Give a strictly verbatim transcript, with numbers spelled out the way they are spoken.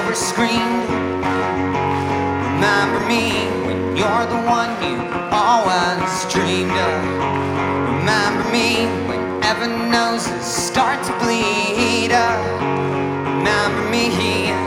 silver screened. Remember me when you're the one you always dreamed of. Remember me when heaven noses start to bleed. Remember me